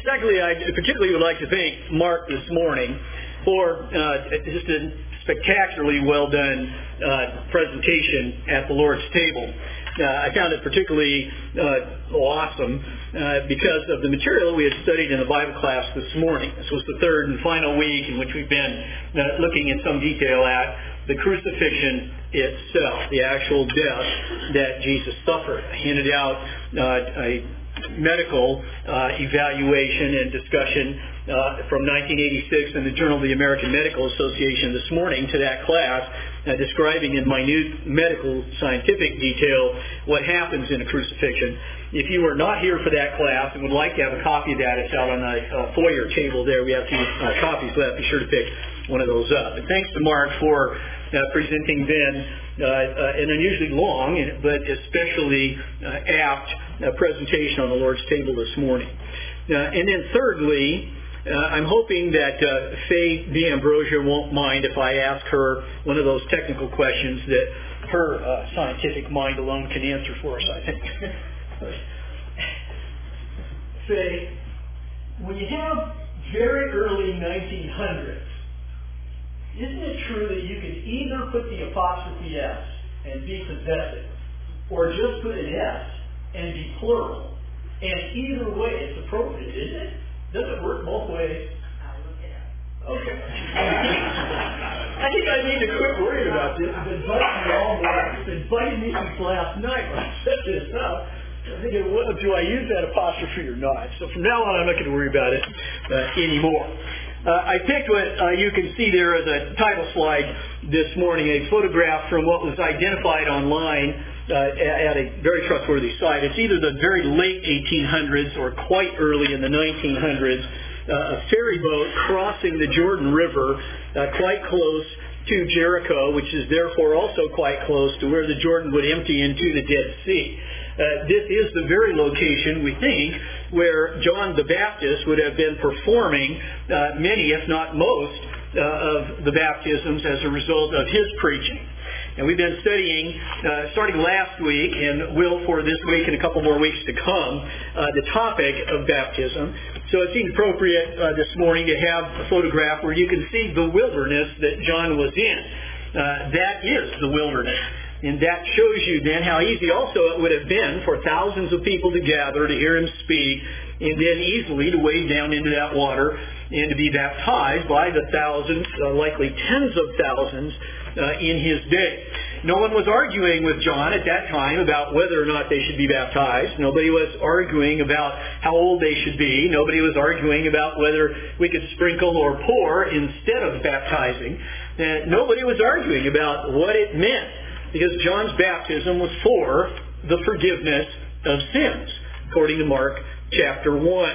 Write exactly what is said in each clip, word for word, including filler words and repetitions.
secondly, I particularly would like to thank Mark this morning for uh, just a spectacularly well done uh, presentation at the Lord's table. Uh, I found it particularly uh, awesome uh, because of the material we had studied in the Bible class this morning. This was the third and final week in which we've been uh, looking in some detail at the crucifixion itself, the actual death that Jesus suffered. I handed out uh, a medical uh, evaluation and discussion uh, from nineteen eighty-six in the Journal of the American Medical Association this morning to that class, uh, describing in minute medical scientific detail what happens in a crucifixion. If you were not here for that class and would like to have a copy of that, it's out on the uh, foyer table there. We have two uh, copies left. Be sure to pick one of those up. And thanks to Mark for uh, presenting then uh, uh, an unusually long but especially uh, apt uh, presentation on the Lord's table this morning. Uh, and then thirdly, uh, I'm hoping that uh, Faye D'Ambrosia won't mind if I ask her one of those technical questions that her uh, scientific mind alone can answer for us, I think. Faye, when you have very early nineteen hundreds, isn't it true that you could either put the apostrophe S and be possessive, or just put an S and be plural? And either way, it's appropriate, isn't it? Does it work both ways? I'll look it up. Okay. I think I need to quit worrying about this. It's been bugging me all morning. It's been bugging me since last night when I set this up. I'm thinking, well, do I use that apostrophe or not? So from now on, I'm not going to worry about it uh, anymore. Uh, I picked what uh, you can see there as a title slide this morning, a photograph from what was identified online uh, at a very trustworthy site. It's either the very late eighteen hundreds or quite early in the nineteen hundreds, uh, a ferry boat crossing the Jordan River uh, quite close to Jericho, which is therefore also quite close to where the Jordan would empty into the Dead Sea. Uh, this is the very location, we think, where John the Baptist would have been performing uh, many, if not most, uh, of the baptisms as a result of his preaching. And we've been studying, uh, starting last week, and will for this week and a couple more weeks to come, uh, the topic of baptism. So it seemed appropriate uh, this morning to have a photograph where you can see the wilderness that John was in. Uh, that is the wilderness. And that shows you then how easy also it would have been for thousands of people to gather to hear him speak, and then easily to wade down into that water and to be baptized by the thousands, uh, likely tens of thousands, uh, in his day. No one was arguing with John at that time about whether or not they should be baptized. Nobody was arguing about how old they should be. Nobody was arguing about whether we could sprinkle or pour instead of baptizing. And nobody was arguing about what it meant, because John's baptism was for the forgiveness of sins, according to Mark chapter one.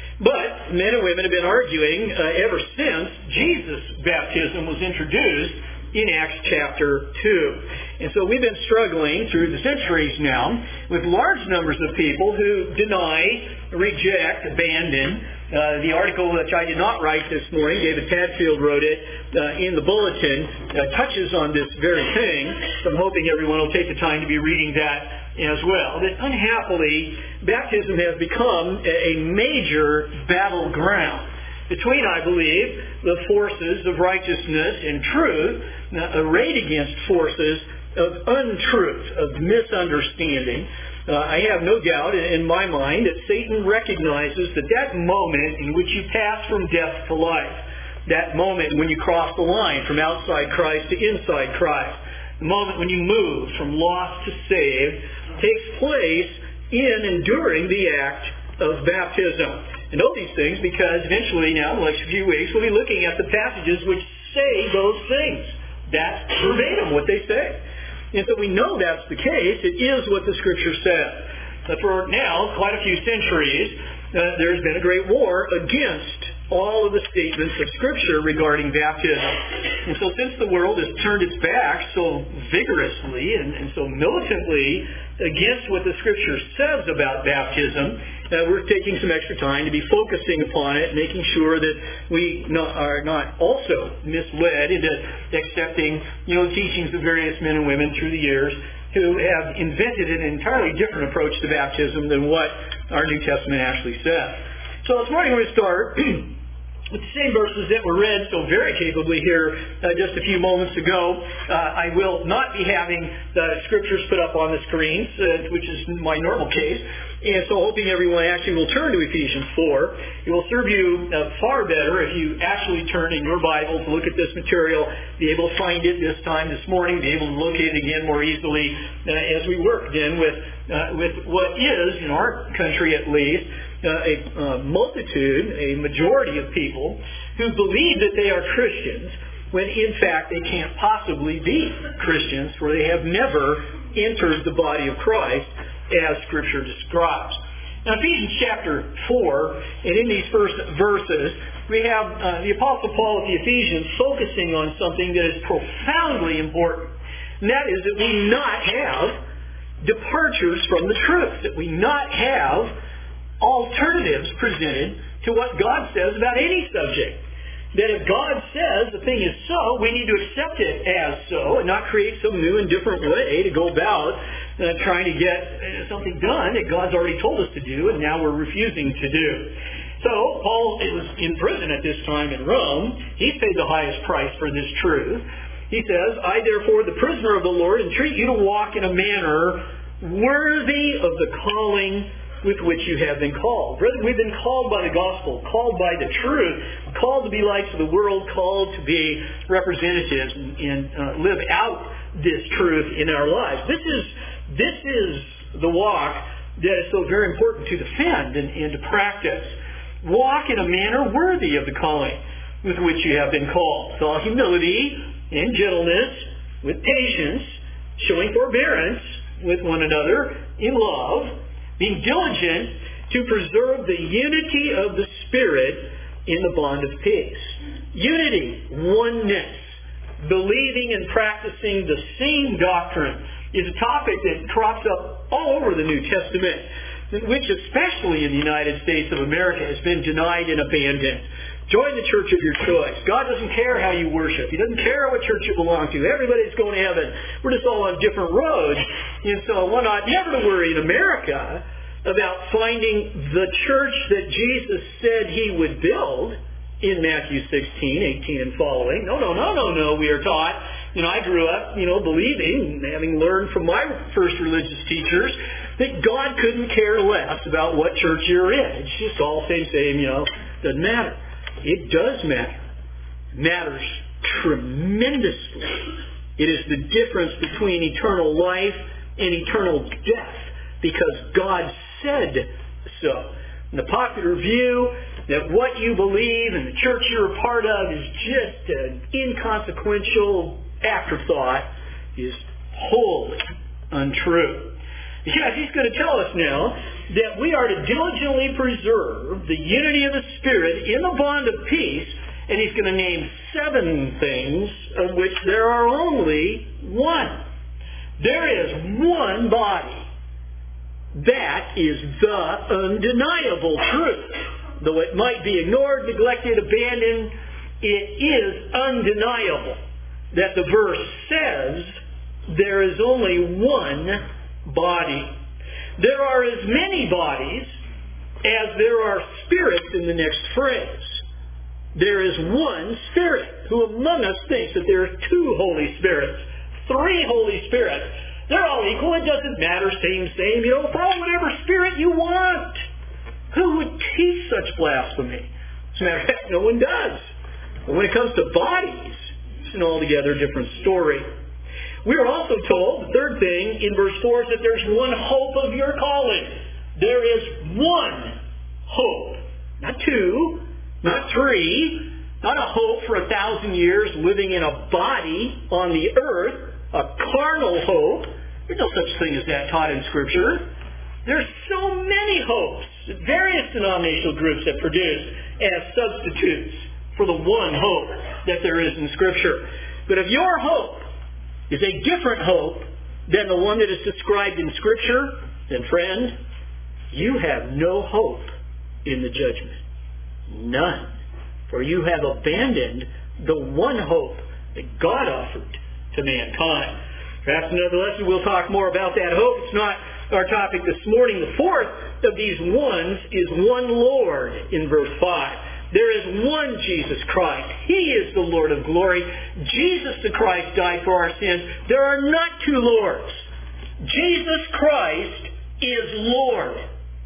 But men and women have been arguing uh, ever since Jesus' baptism was introduced in Acts chapter two. And so we've been struggling through the centuries now with large numbers of people who deny, reject, abandon. Uh, the article which I did not write this morning, David Padfield wrote it uh, in the bulletin, uh, touches on this very thing. So I'm hoping everyone will take the time to be reading that as well. That unhappily, baptism has become a major battleground between, I believe, the forces of righteousness and truth, uh, arrayed against forces of untruth, of misunderstanding. Uh, I have no doubt in my mind that Satan recognizes that that moment in which you pass from death to life, that moment when you cross the line from outside Christ to inside Christ, the moment when you move from lost to saved, takes place in and during the act of baptism. And know these things because eventually now, in the next few weeks, we'll be looking at the passages which say those things. That's verbatim what they say. And so we know that's the case. It is what the Scripture says. But for now, quite a few centuries, uh, there's been a great war against all of the statements of Scripture regarding baptism. And so since the world has turned its back so vigorously and, and so militantly against what the Scripture says about baptism, uh, we're taking some extra time to be focusing upon it, making sure that we not, are not also misled into accepting, you know, teachings of various men and women through the years who have invented an entirely different approach to baptism than what our New Testament actually says. So this morning we're going to start with the same verses that were read so very capably here uh, just a few moments ago. Uh, I will not be having the scriptures put up on the screens, uh, which is my normal case. And so hoping everyone actually will turn to Ephesians four. It will serve you uh, far better if you actually turn in your Bible to look at this material, be able to find it this time this morning, be able to locate it again more easily uh, as we work then with, uh, with what is, in our country at least, Uh, a uh, multitude, a majority of people who believe that they are Christians when in fact they can't possibly be Christians, for they have never entered the body of Christ as Scripture describes. Now, Ephesians chapter four, and in these first verses, we have uh, the Apostle Paul at the Ephesians focusing on something that is profoundly important, and that is that we not have departures from the truth, that we not have alternatives presented to what God says about any subject. That if God says the thing is so, we need to accept it as so and not create some new and different way to go about uh, trying to get uh, something done that God's already told us to do and now we're refusing to do. So Paul was in prison at this time in Rome. He paid the highest price for this truth. He says, I therefore, the prisoner of the Lord, entreat you to walk in a manner worthy of the calling with which you have been called. Brethren, we've been called by the gospel, called by the truth, called to be lights of the world, called to be representatives and, and uh, live out this truth in our lives. This is this is the walk that is so very important to defend and, and to practice. Walk in a manner worthy of the calling with which you have been called. With all humility and gentleness, with patience, showing forbearance with one another in love, being diligent to preserve the unity of the Spirit in the bond of peace. Unity, oneness, believing and practicing the same doctrine is a topic that crops up all over the New Testament, which especially in the United States of America has been denied and abandoned. Join the church of your choice. God doesn't care how you worship. He doesn't care what church you belong to. Everybody's going to heaven. We're just all on different roads. And so one ought never to worry in America about finding the church that Jesus said He would build in Matthew sixteen, eighteen and following. No, no, no, no, no, we are taught. You know, I grew up, you know, believing, having learned from my first religious teachers, that God couldn't care less about what church you're in. It's just all same, same, you know, doesn't matter. It does matter. It matters tremendously. It is the difference between eternal life and eternal death, because God said so. And the popular view that what you believe and the church you're a part of is just an inconsequential afterthought is wholly untrue. Because he's going to tell us now that we are to diligently preserve the unity of the Spirit in the bond of peace, and he's going to name seven things of which there are only one. There is one body. That is the undeniable truth. Though it might be ignored, neglected, abandoned, it is undeniable that the verse says there is only one body. There are as many bodies as there are spirits in the next phrase. There is one Spirit, who among us thinks that there are two Holy Spirits, three Holy Spirits. They're all equal. It doesn't matter. Same, same. You know, throw whatever spirit you want. Who would teach such blasphemy? As a matter of fact, no one does. But when it comes to bodies, it's an altogether different story. We are also told, the third thing in verse four, is that there's one hope of your calling. There is one hope. Not two, not three, not a hope for a thousand years living in a body on the earth, a carnal hope. There's no such thing as that taught in Scripture. There's so many hopes that various denominational groups have produced as substitutes for the one hope that there is in Scripture. But if your hope is a different hope than the one that is described in Scripture, then friend, you have no hope in the judgment. None. For you have abandoned the one hope that God offered to mankind. Perhaps in another lesson we'll talk more about that hope. It's not our topic this morning. The fourth of these ones is one Lord in verse five. There is one Jesus Christ. He is the Lord of glory. Jesus the Christ died for our sins. There are not two Lords. Jesus Christ is Lord,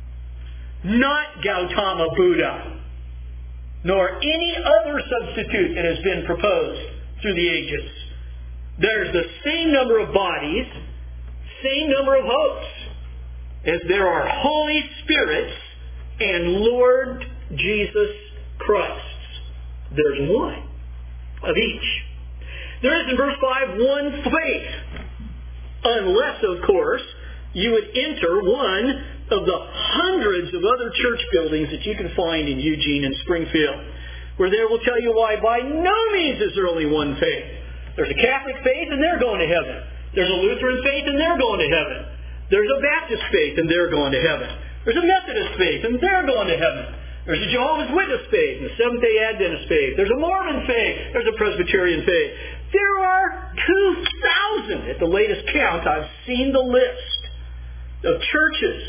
not Gautama Buddha, nor any other substitute that has been proposed through the ages. There's the same number of bodies, same number of hopes, as there are Holy Spirits and Lord Jesus Christ. There's one of each. There is in verse five one faith, unless, of course, you would enter one of the hundreds of other church buildings that you can find in Eugene and Springfield, where they will tell you why by no means is there only one faith. There's a Catholic faith and they're going to heaven. There's a Lutheran faith and they're going to heaven. There's a Baptist faith and they're going to heaven. There's a Methodist faith and they're going to heaven. There's a Jehovah's Witness faith and a Seventh-day Adventist faith. There's a Mormon faith. There's a Presbyterian faith. There are two thousand, at the latest count. I've seen the list of churches,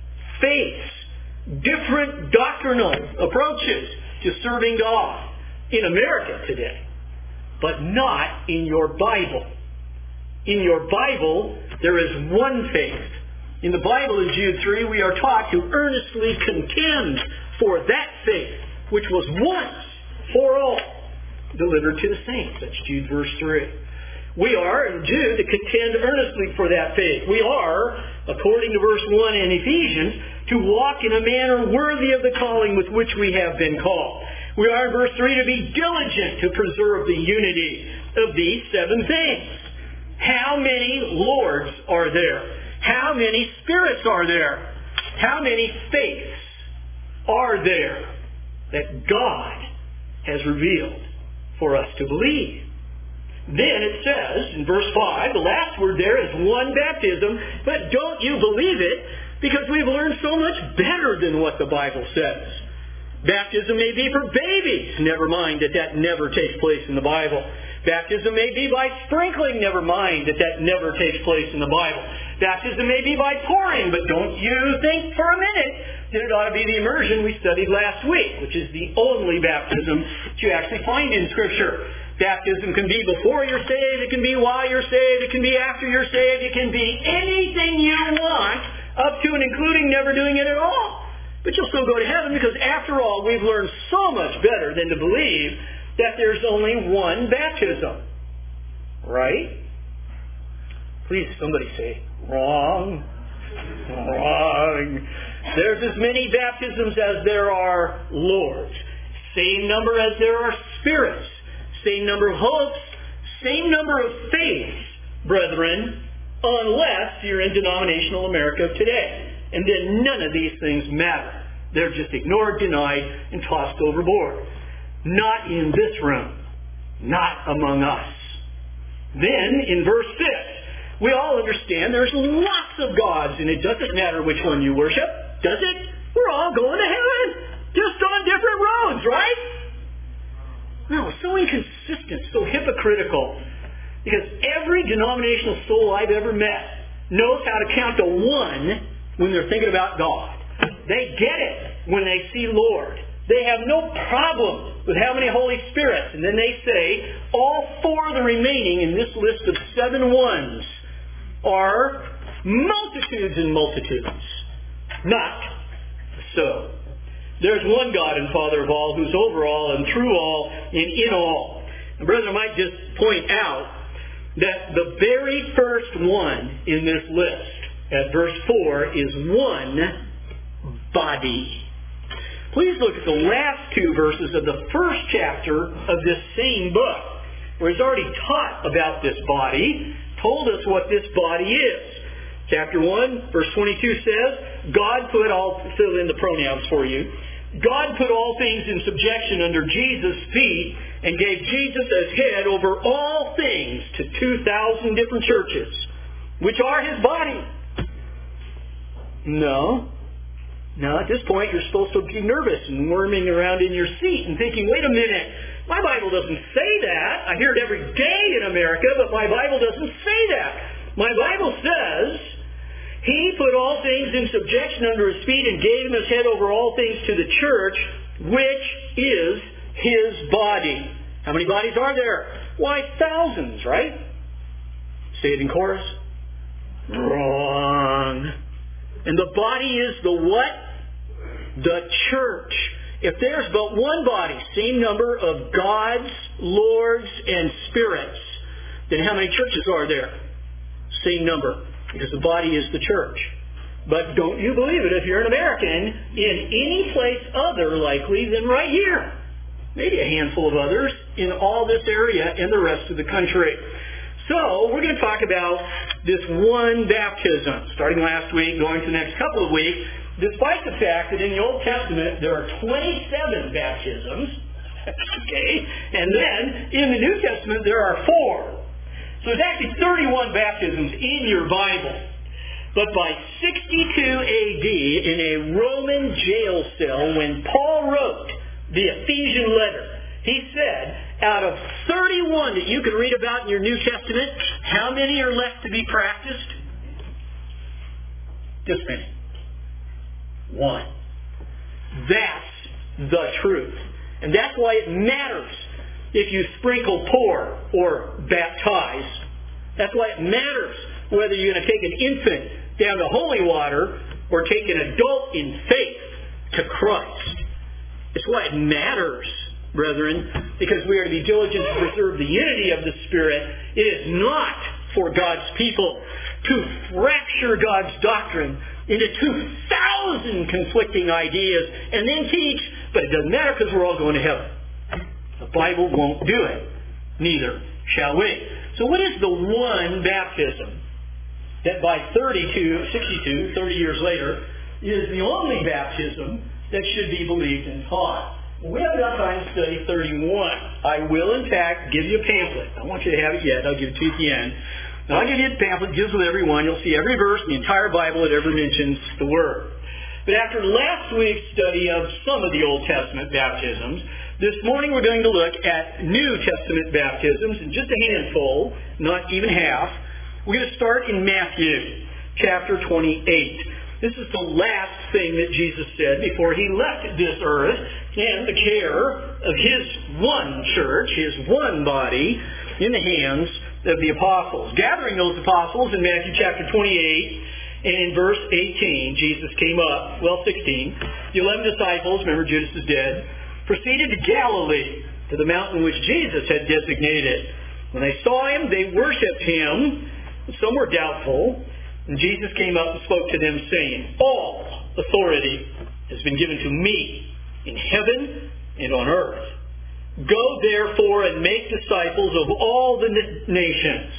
faiths, different doctrinal approaches to serving God in America today, but not in your Bible. In your Bible, there is one faith. In the Bible, in Jude three, we are taught to earnestly contend for that faith, which was once for all delivered to the saints. That's Jude verse three. We are, in Jude, to contend earnestly for that faith. We are, according to verse one in Ephesians, to walk in a manner worthy of the calling with which we have been called. We are, in verse three, to be diligent to preserve the unity of these seven things. How many Lords are there? How many Spirits are there? How many faiths are there that God has revealed for us to believe? Then it says in verse five, the last word there is one baptism, but don't you believe it, because we've learned so much better than what the Bible says. Baptism may be for babies, never mind that that never takes place in the Bible. Baptism may be by sprinkling, never mind that that never takes place in the Bible. Baptism may be by pouring, but don't you think for a minute that it ought to be the immersion we studied last week, which is the only baptism that you actually find in Scripture. Baptism can be before you're saved, it can be while you're saved, it can be after you're saved, it can be anything you want, up to and including never doing it at all. But you'll still go to heaven, because after all, we've learned so much better than to believe that there's only one baptism. Right? Please, somebody say, wrong. Wrong. There's as many baptisms as there are Lords. Same number as there are Spirits. Same number of hopes. Same number of faiths, brethren, unless you're in denominational America today. And then none of these things matter. They're just ignored, denied, and tossed overboard. Not in this room. Not among us. Then, in verse six, we all understand there's lots of gods, and it doesn't matter which one you worship, does it? We're all going to heaven, just on different roads, right? No, so inconsistent, so hypocritical. Because every denominational soul I've ever met knows how to count to one when they're thinking about God. They get it when they see Lord. They have no problem with how many Holy Spirits. And then they say, all four of the remaining in this list of seven ones are multitudes and multitudes. Not so. There's one God and Father of all, who's over all and through all and in all. And brethren, I might just point out that the very first one in this list, at verse four, is one body. Please look at the last two verses of the first chapter of this same book, where he's already taught about this body, told us what this body is. Chapter one, verse twenty-two says, God put all, fill in the pronouns for you, God put all things in subjection under Jesus' feet and gave Jesus as head over all things to two thousand different churches, which are His body. No. No, at this point you're supposed to be nervous and worming around in your seat and thinking, wait a minute, my Bible doesn't say that. I hear it every day in America, but my Bible doesn't say that. My Bible says He put all things in subjection under his feet and gave him his head over all things to the church, which is his body. How many bodies are there? Why, thousands, right? Say it in chorus. Wrong. And the body is the what? The church. If there's but one body, same number of gods, lords, and spirits, then how many churches are there? Same number, because the body is the church. But don't you believe it if you're an American in any place other likely than right here. Maybe a handful of others in all this area and the rest of the country. So we're going to talk about this one baptism, starting last week, going to the next couple of weeks, despite the fact that in the Old Testament there are twenty-seven baptisms, okay, and then in the New Testament there are four. So there's actually thirty-one baptisms in your Bible. But by sixty-two A D, in a Roman jail cell, when Paul wrote the Ephesian letter, he said, out of thirty-one that you can read about in your New Testament, how many are left to be practiced? Just many. One. That's the truth. And that's why it matters if you sprinkle, pour, or baptize. That's why it matters whether you're going to take an infant down to holy water or take an adult in faith to Christ. It's why it matters, brethren, because we are to be diligent to preserve the unity of the Spirit. It is not for God's people to fracture God's doctrine into two thousand conflicting ideas and then teach, but it doesn't matter because we're all going to heaven. The Bible won't do it. Neither shall we. So what is the one baptism that by thirty-two, sixty-two, thirty years later, is the only baptism that should be believed and taught? Well, we haven't got time to study thirty-one. I will, in fact, give you a pamphlet. I don't want you to have it yet. I'll give it to you at the end. Now, I'll give you a pamphlet. It deals with every one. You'll see every verse in the entire Bible that ever mentions the Word. But after last week's study of some of the Old Testament baptisms, this morning we're going to look at New Testament baptisms, in just a handful, not even half. We're going to start in Matthew chapter twenty-eight. This is the last thing that Jesus said before he left this earth in the care of his one church, his one body, in the hands of the apostles. Gathering those apostles in Matthew chapter twenty-eight, and in verse eighteen, Jesus came up, well, sixteen. The eleven disciples, remember Judas is dead, proceeded to Galilee, to the mountain which Jesus had designated. When they saw him, they worshipped him. Some were doubtful. And Jesus came up and spoke to them, saying, all authority has been given to me in heaven and on earth. Go therefore and make disciples of all the nations,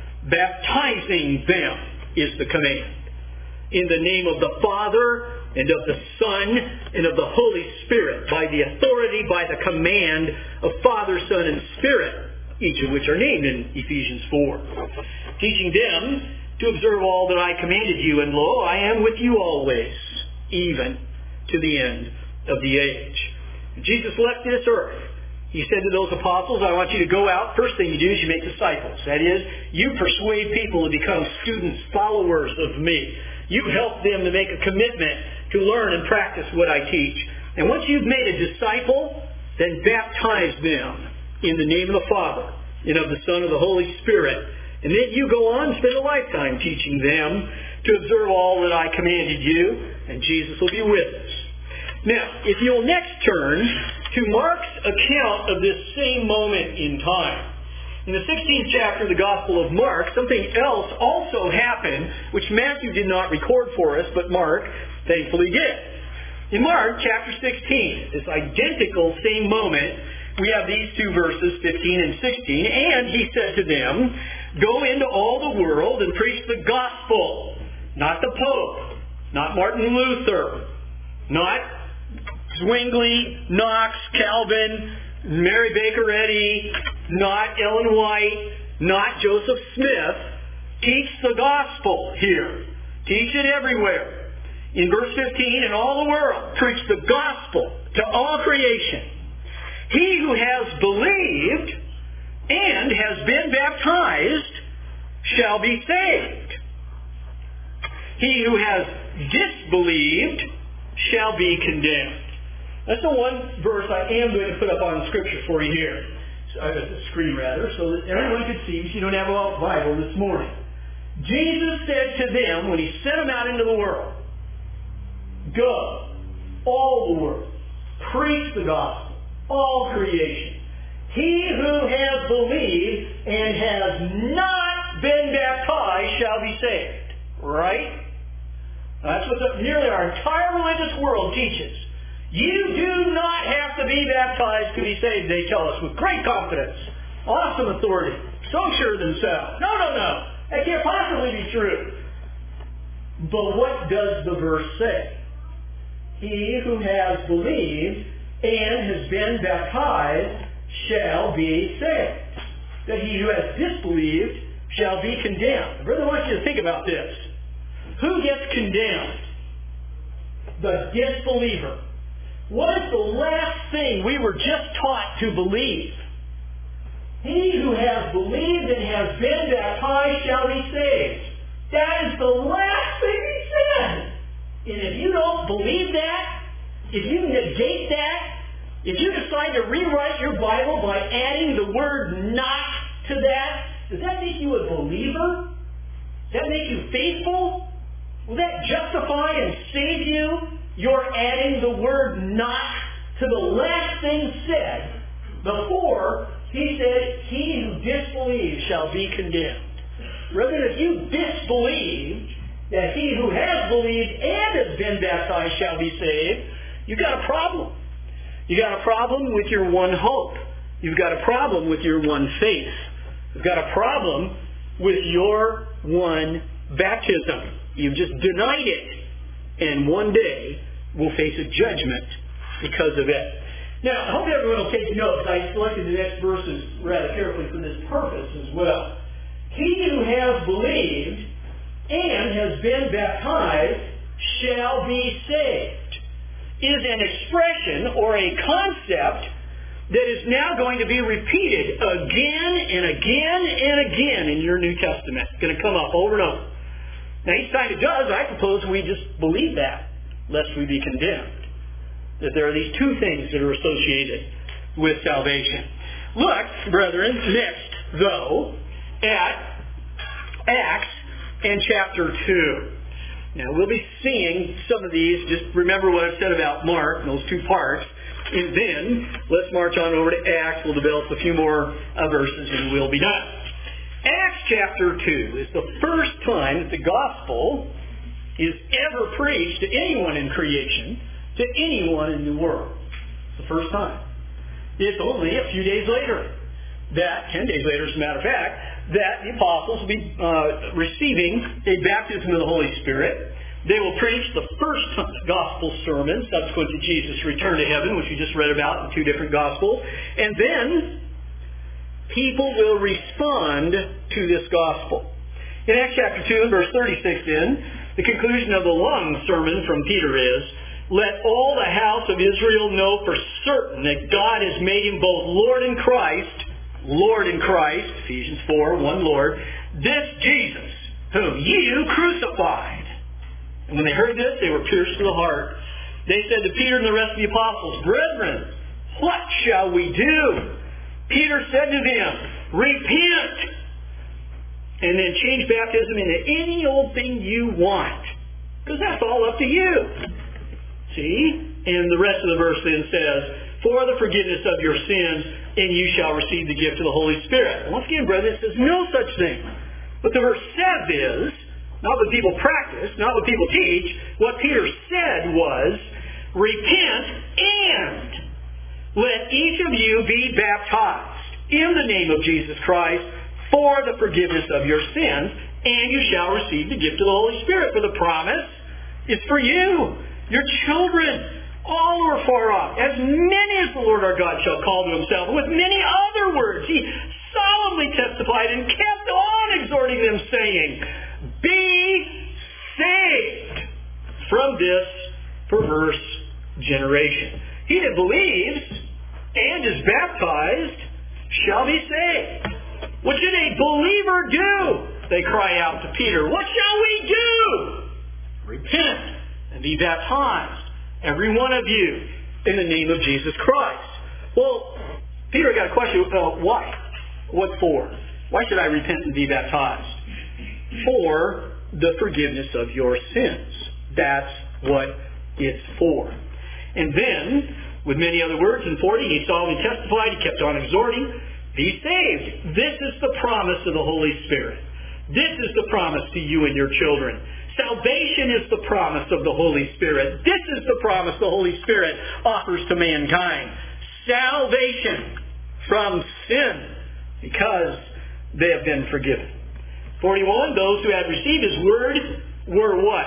baptizing them is the command, in the name of the Father and of the Son and of the Holy Spirit, by the authority, by the command of Father, Son, and Spirit, each of which are named in Ephesians four. Teaching them to observe all that I commanded you, and lo, I am with you always, even to the end of the age. Jesus left this earth. He said to those apostles, I want you to go out. First thing you do is you make disciples. That is, you persuade people to become students, followers of me. You help them to make a commitment to learn and practice what I teach. And once you've made a disciple, then baptize them in the name of the Father and of the Son and of the Holy Spirit. And then you go on and spend a lifetime teaching them to observe all that I commanded you, and Jesus will be with us. Now, if you'll next turn to Mark's account of this same moment in time. In the sixteenth chapter of the Gospel of Mark, something else also happened, which Matthew did not record for us, but Mark thankfully did. In Mark chapter sixteen, this identical same moment, we have these two verses, fifteen and sixteen, and he said to them, go into all the world and preach the gospel. Not the Pope, not Martin Luther, not Zwingli, Knox, Calvin, Mary Baker Eddy, not Ellen White, not Joseph Smith. Teach the gospel here. Teach it everywhere. In verse fifteen, in all the world, preach the gospel to all creation. He who has believed and has been baptized shall be saved. He who has disbelieved shall be condemned. That's the one verse I am going to put up on Scripture for you here. Uh, the screen rather, so that everyone could see if you don't have a Bible this morning. Jesus said to them when He sent them out into the world, go, all the world, preach the gospel, all creation. He who has believed and has not been baptized shall be saved. Right? That's what the, nearly our entire religious world teaches. You do not have to be baptized to be saved, they tell us with great confidence. Awesome authority. So sure of themselves. No, no, no. That can't possibly be true. But what does the verse say? He who has believed and has been baptized shall be saved. That he who has disbelieved shall be condemned. Brother, I want you to think about this. Who gets condemned? The disbeliever. What is the last thing we were just taught to believe? He who has believed and has been baptized shall be saved. That is the last thing he said. And if you don't believe that, if you negate that, if you decide to rewrite your Bible by adding the word not to that, does that make you a believer? Does that make you faithful? Will that justify and save you? You're adding the word not to the last thing said before he said, he who disbelieves shall be condemned. Rather, if you disbelieve that he who has believed and has been baptized shall be saved, you've got a problem. You've got a problem with your one hope. You've got a problem with your one faith. You've got a problem with your one baptism. You've just denied it. And one day we'll face a judgment because of it. Now, I hope everyone will take notes. I selected the next verses rather carefully for this purpose as well. He who has believed and has been baptized shall be saved is an expression or a concept that is now going to be repeated again and again and again in your New Testament. It's going to come up over and over. Now, each time it does, I suppose we just believe that, lest we be condemned. That there are these two things that are associated with salvation. Look, brethren, next, though, at Acts and chapter two. Now, we'll be seeing some of these. Just remember what I've said about Mark, those two parts. And then, let's march on over to Acts. We'll develop a few more uh, verses and we'll be done. Acts chapter two is the first time that the gospel is ever preached to anyone in creation, to anyone in the world. It's the first time. It's only a few days later that, ten days later as a matter of fact, that the apostles will be uh, receiving a baptism of the Holy Spirit. They will preach the first gospel sermon subsequent to Jesus' return to heaven, which we just read about in two different gospels. And then people will respond to this gospel. In Acts chapter two and verse thirty-six then, the conclusion of the long sermon from Peter is, let all the house of Israel know for certain that God has made him both Lord and Christ, Lord in Christ, Ephesians four, one Lord, this Jesus, whom you crucified. And when they heard this, they were pierced to the heart. They said to Peter and the rest of the apostles, brethren, what shall we do? Peter said to them, repent, and then change baptism into any old thing you want, because that's all up to you. See? And the rest of the verse then says, for the forgiveness of your sins, and you shall receive the gift of the Holy Spirit. And once again, brethren, it says no such thing. What the verse says is, not what people practice, not what people teach. What Peter said was, repent and let each of you be baptized in the name of Jesus Christ for the forgiveness of your sins, and you shall receive the gift of the Holy Spirit. For the promise is for you, your children, all who are far off, as many as the Lord our God shall call to himself. And with many other words, he solemnly testified and kept on exhorting them, saying, be saved from this perverse generation. He that believes and is baptized shall be saved. What should a believer do? They cry out to Peter, what shall we do? repent and be baptized, every one of you, in the name of Jesus Christ. Well, Peter, I got a question. Uh, why? What for? Why should I repent and be baptized? For the forgiveness of your sins. That's what it's for. And then, with many other words, in forty, he solemnly testified, he kept on exhorting, be saved. This is the promise of the Holy Spirit. This is the promise to you and your children. Salvation is the promise of the Holy Spirit. This is the promise the Holy Spirit offers to mankind. Salvation from sin, because they have been forgiven. forty-one, those who had received His word were what?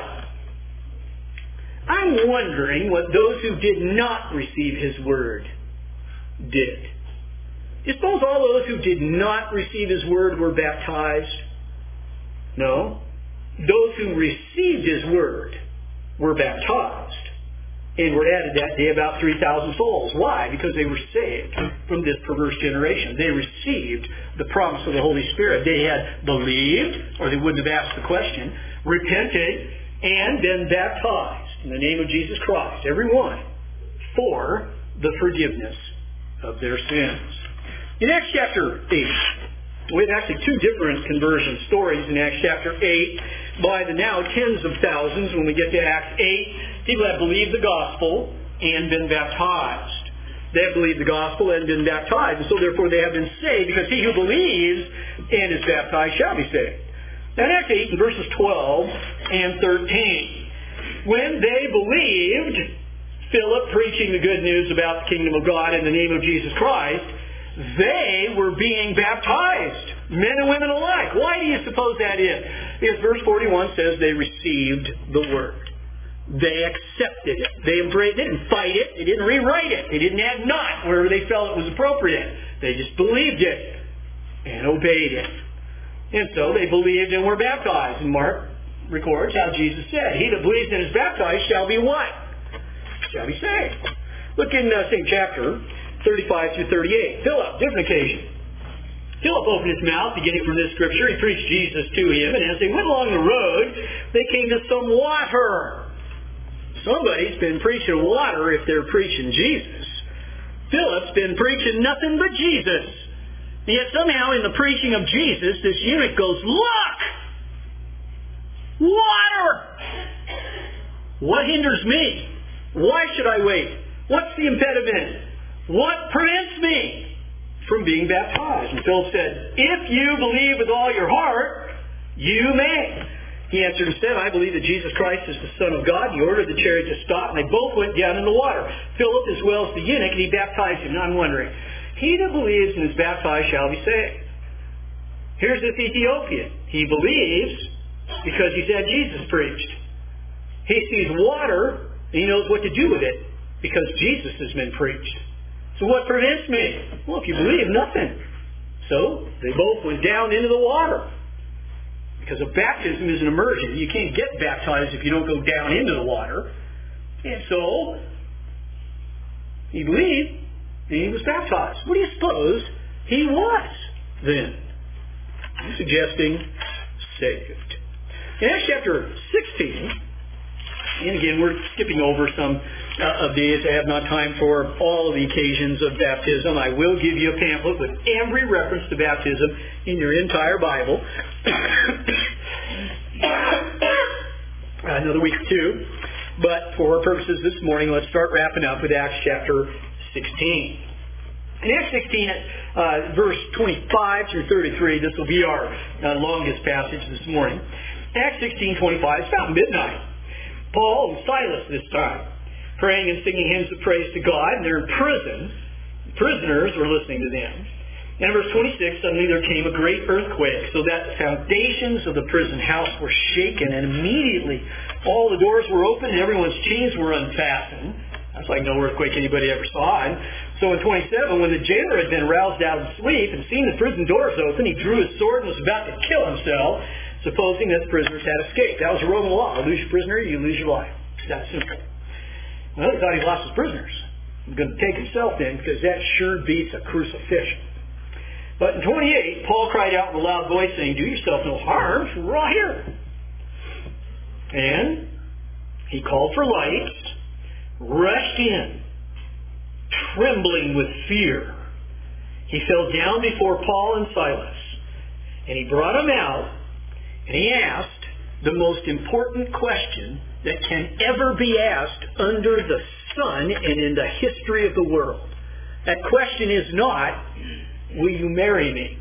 I'm wondering what those who did not receive His word did. Do you suppose all those who did not receive His word were baptized? No. Those who received His word were baptized and were added that day about three thousand souls. Why? Because they were saved from this perverse generation. They received the promise of the Holy Spirit. They had believed, or they wouldn't have asked the question, repented, and been baptized in the name of Jesus Christ, every one, for the forgiveness of their sins. In Acts chapter eight, we have actually two different conversion stories in Acts chapter eight. By the now tens of thousands, when we get to Acts eight, people have believed the gospel and been baptized. They have believed the gospel and been baptized, and so therefore they have been saved, because he who believes and is baptized shall be saved. Now in Acts eight, in verses twelve and thirteen, when they believed Philip preaching the good news about the kingdom of God in the name of Jesus Christ, they were being baptized, men and women alike. Why do you suppose that is? Because verse forty-one says they received the word. They accepted it. They embraced it. They didn't fight it. They didn't rewrite it. They didn't add not wherever they felt it was appropriate. They just believed it and obeyed it. And so they believed and were baptized. And Mark records how Jesus said, he that believes and is baptized shall be what? Shall be saved. Look in the same chapter, thirty-five through thirty-eight. Philip, different occasion. Philip opened his mouth, beginning from this scripture. He preached Jesus to him, and as they went along the road, they came to some water. Somebody's been preaching water if they're preaching Jesus. Philip's been preaching nothing but Jesus. And yet somehow in the preaching of Jesus, this eunuch goes, look! Water! What hinders me? Why should I wait? What's the impediment? What prevents me from being baptized? And Philip said, if you believe with all your heart, you may. He answered and said, I believe that Jesus Christ is the Son of God. He ordered the chariot to stop, and they both went down in the water. Philip as well as the eunuch, and he baptized him. Now I'm wondering, he that believes and is baptized shall be saved. Here's this Ethiopian. He believes because he's had Jesus preached. He sees water, and he knows what to do with it because Jesus has been preached. So what prevents me? Well, if you believe, nothing. So they both went down into the water. Because a baptism is an immersion. You can't get baptized if you don't go down into the water. And so he believed and he was baptized. What do you suppose he was then? I'm suggesting saved. In Acts chapter sixteen, and again, we're skipping over some uh, of these. I have not time for all of the occasions of baptism. I will give you a pamphlet with every reference to baptism in your entire Bible. Another week or two. But for our purposes this morning, let's start wrapping up with Acts chapter sixteen. In Acts sixteen, uh, verse twenty-five through thirty-three, this will be our uh, longest passage this morning. Acts sixteen twenty-five, it's about midnight. Paul and Silas this time, praying and singing hymns of praise to God, and they're in prison. Prisoners were listening to them. And in verse twenty-six, suddenly there came a great earthquake, so that the foundations of the prison house were shaken, and immediately all the doors were open and everyone's chains were unfastened. That's like no earthquake anybody ever saw. And so in twenty-seven, when the jailer had been roused out of sleep and seen the prison doors open, he drew his sword and was about to kill himself, supposing that the prisoners had escaped. That was a Roman law. You lose your prisoner, you lose your life. It's that simple. Well, he thought he lost his prisoners. He's going to take himself in because that sure beats a crucifixion. But in twenty-eight, Paul cried out with a loud voice saying, do yourself no harm, for we're all here. And He called for lights, rushed in, trembling with fear. He fell down before Paul and Silas, and he brought them out, and he asked the most important question that can ever be asked under the sun and in the history of the world. That question is not, will you marry me?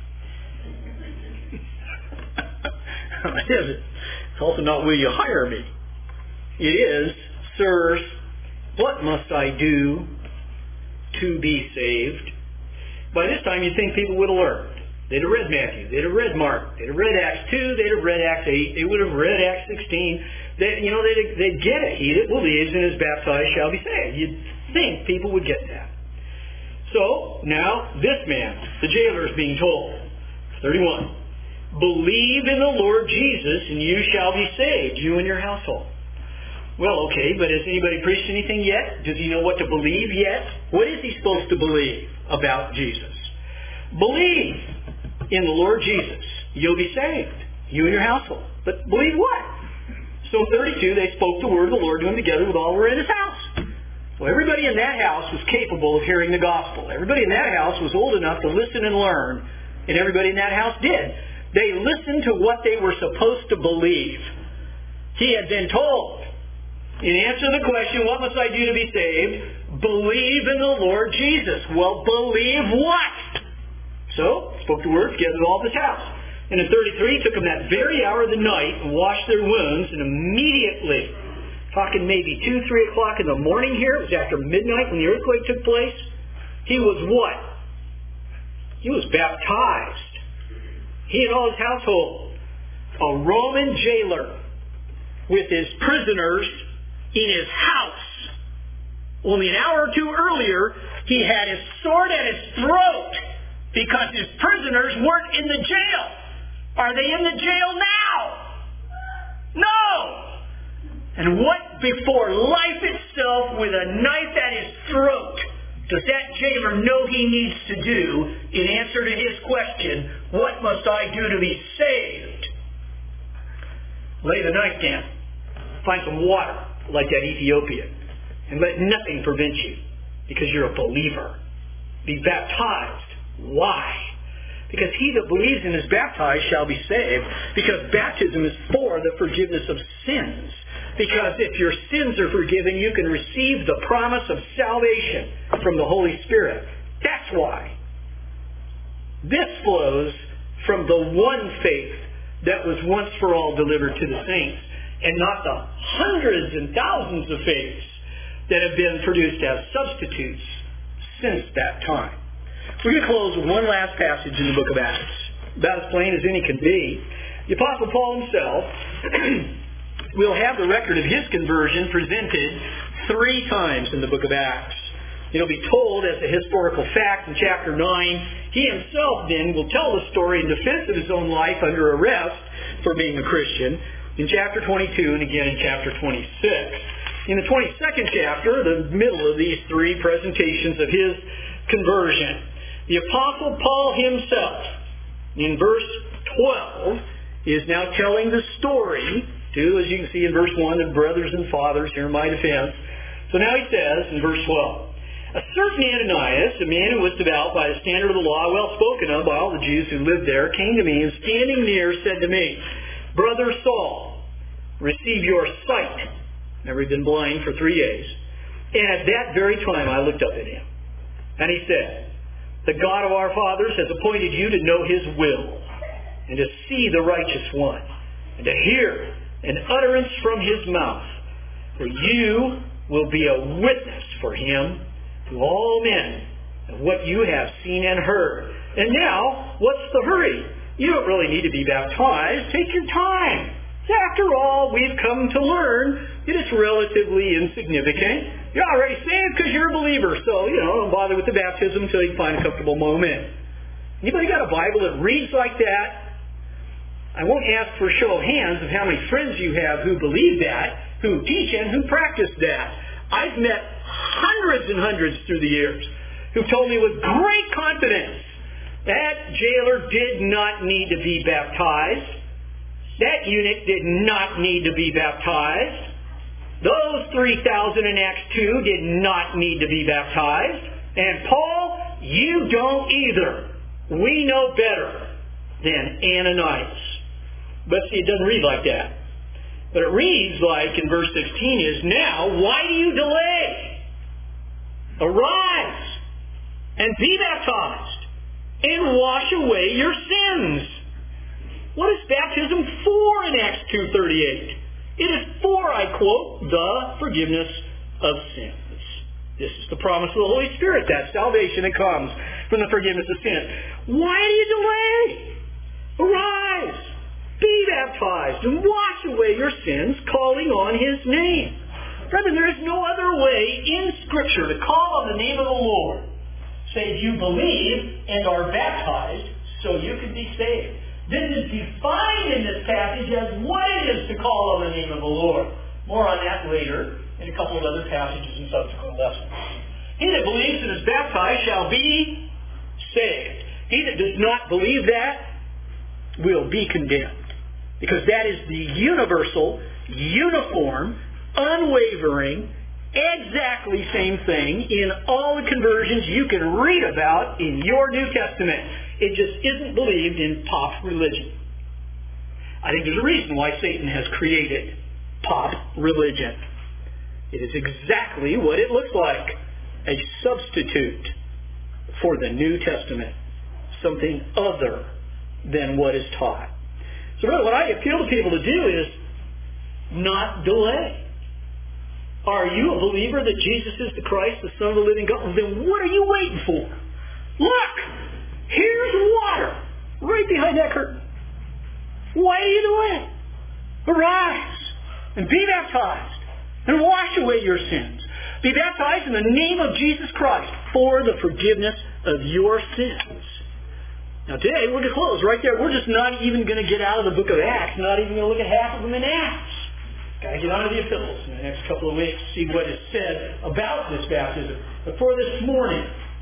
It isn't. It's also not, will you hire me? It is, sirs, what must I do to be saved? By this time, you'd think people would have learned. They'd have read Matthew. They'd have read Mark. They'd have read Acts two. They'd have read Acts eight. They would have read Acts sixteen. They, you know, they'd, they'd get it. He that believes and is baptized shall be saved. You'd think people would get that. So, now, this man, the jailer, is being told, thirty-one, believe in the Lord Jesus and you shall be saved, you and your household. Well, okay, but has anybody preached anything yet? Does he know what to believe yet? What is he supposed to believe about Jesus? Believe in the Lord Jesus. You'll be saved, you and your household. But believe what? So in thirty-two, they spoke the word of the Lord to him together with all who were in his house. Well, everybody in that house was capable of hearing the gospel. Everybody in that house was old enough to listen and learn. And everybody in that house did. They listened to what they were supposed to believe. He had been told, in answer to the question, what must I do to be saved? Believe in the Lord Jesus. Well, believe what? So, spoke the word, gathered all of his house. And in thirty-three, took them that very hour of the night and washed their wounds, and immediately, talking maybe two, three o'clock in the morning here, it was after midnight when the earthquake took place, he was what? He was baptized. He and all his household. A Roman jailer with his prisoners in his house. Only an hour or two earlier, he had his sword at his throat because his prisoners weren't in the jail. Are they in the jail now? No! And what before life itself with a knife at his throat does that jailer know he needs to do in answer to his question, what must I do to be saved? Lay the knife down. Find some water like that Ethiopian. And let nothing prevent you because you're a believer. Be baptized. Why? Because he that believes and is baptized shall be saved. Because baptism is for the forgiveness of sins. Because if your sins are forgiven, you can receive the promise of salvation from the Holy Spirit. That's why. This flows from the one faith that was once for all delivered to the saints, and not the hundreds and thousands of faiths that have been produced as substitutes since that time. We're going to close with one last passage in the book of Acts, about as plain as any can be. The Apostle Paul himself we'll have the record of his conversion presented three times in the book of Acts. It'll be told as a historical fact in chapter nine. He himself then will tell the story in defense of his own life under arrest for being a Christian in chapter twenty-two and again in chapter twenty-six. In the twenty-second chapter, the middle of these three presentations of his conversion, the Apostle Paul himself, in verse twelve, is now telling the story to, as you can see in verse one, the brothers and fathers, hear my defense. So now he says in verse twelve, a certain Ananias, a man who was devout by the standard of the law, well spoken of by all the Jews who lived there, came to me and standing near said to me, Brother Saul, receive your sight. Never been blind for three days. And at that very time I looked up at him. And he said, the God of our fathers has appointed you to know his will, and to see the righteous one, and to hear an utterance from his mouth. For you will be a witness for him to all men of what you have seen and heard. And now, what's the hurry? You don't really need to be baptized. Take your time. After all, we've come to learn that it's relatively insignificant. You're already saved because you're a believer. So, you know, don't bother with the baptism until you find a comfortable moment. Anybody got a Bible that reads like that? I won't ask for a show of hands of how many friends you have who believe that, who teach and who practice that. I've met hundreds and hundreds through the years who've told me with great confidence that jailer did not need to be baptized. That eunuch did not need to be baptized. Those three thousand in Acts two did not need to be baptized. And Paul, you don't either. We know better than Ananias. But see, it doesn't read like that. But it reads like in verse sixteen is, now, why do you delay? Arise and be baptized and wash away your sins. What is baptism for in Acts two thirty-eight? It is for, I quote, the forgiveness of sins. This is the promise of the Holy Spirit, that salvation that comes from the forgiveness of sins. Why do you delay? Arise, be baptized, and wash away your sins, calling on His name. Brethren, there is no other way in Scripture to call on the name of the Lord, save you believe and are baptized so you can be saved. This is defined in this passage as what it is to call on the name of the Lord. More on that later in a couple of other passages in subsequent lessons. He that believes and is baptized shall be saved. He that does not believe that will be condemned. Because that is the universal, uniform, unwavering, exactly same thing in all the conversions you can read about in your New Testament. It just isn't believed in pop religion. I think there's a reason why Satan has created pop religion. It is exactly what it looks like. A substitute for the New Testament. Something other than what is taught. So really what I appeal to people to do is not delay. Are you a believer that Jesus is the Christ, the Son of the living God? Then what are you waiting for? Look! Here's water right behind that curtain. Why do you delay? Arise and be baptized and wash away your sins. Be baptized in the name of Jesus Christ for the forgiveness of your sins. Now today, we're going to close right there. We're just not even going to get out of the book of Acts, not even going to look at half of them in Acts. Got to get on to the epistles in the next couple of weeks, see what is said about this baptism. But for this morning,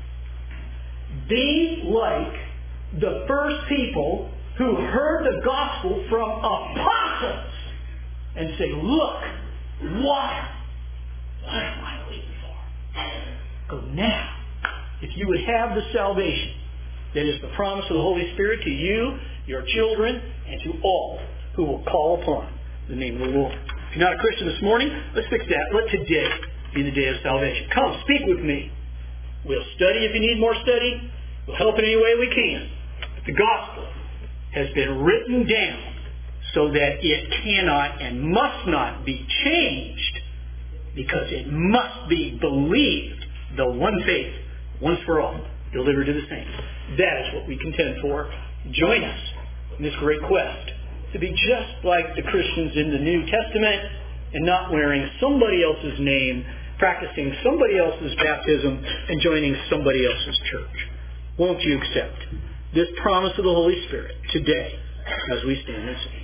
be like the first people who heard the gospel from apostles and say, look, water. What am I waiting for? Go now. If you would have the salvation that is the promise of the Holy Spirit to you, your children, and to all who will call upon the name of the Lord. If you're not a Christian this morning, let's fix that. Let today be the day of salvation. Come, speak with me. We'll study if you need more study. We'll help in any way we can. But the gospel has been written down so that it cannot and must not be changed, because it must be believed, the one faith, once for all, delivered to the saints. That is what we contend for. Join us in this great quest to be just like the Christians in the New Testament and not wearing somebody else's name, practicing somebody else's baptism, and joining somebody else's church. Won't you accept this promise of the Holy Spirit today as we stand and sing?